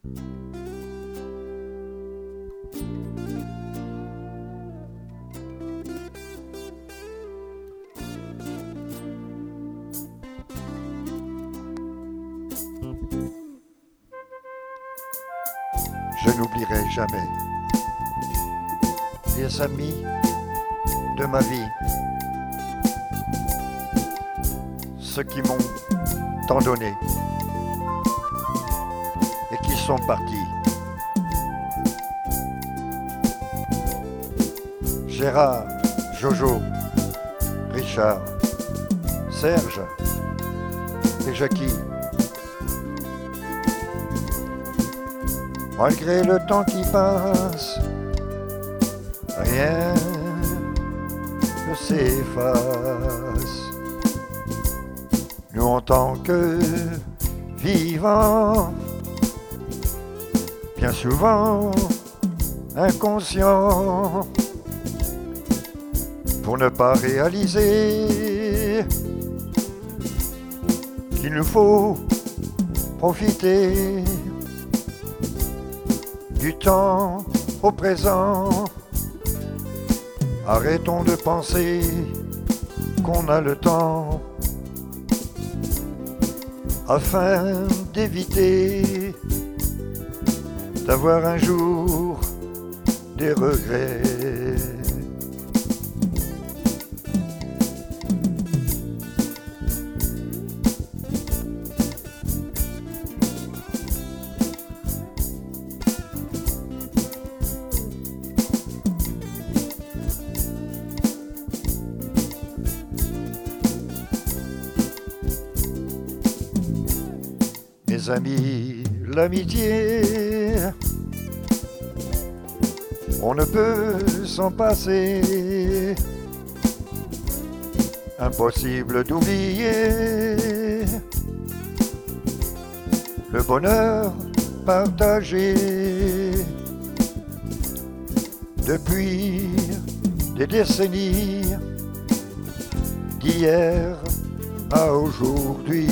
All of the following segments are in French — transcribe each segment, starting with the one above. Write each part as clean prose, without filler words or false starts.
Je n'oublierai jamais les amis de ma vie, ceux qui m'ont tant donné et qui sont partis. Gérard, Jojo, Richard, Serge et Jackie. Malgré le temps qui passe, rien ne s'efface. Nous en tant que vivants, bien souvent inconscients, pour ne pas réaliser qu'il nous faut profiter du temps au présent. Arrêtons de penser qu'on a le temps, afin d'éviter d'avoir un jour des regrets. Mes amis, l'amitié, on ne peut s'en passer. Impossible d'oublier le bonheur partagé depuis des décennies, d'hier à aujourd'hui.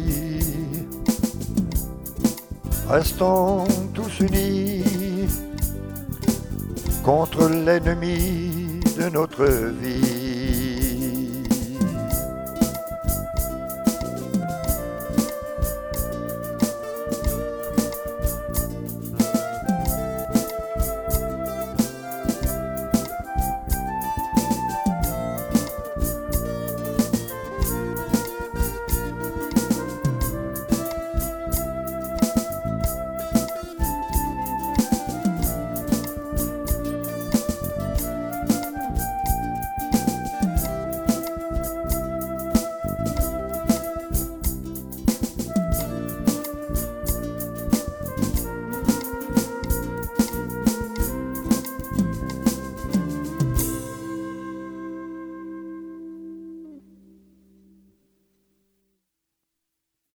Restons tous unis contre l'ennemi de notre vie.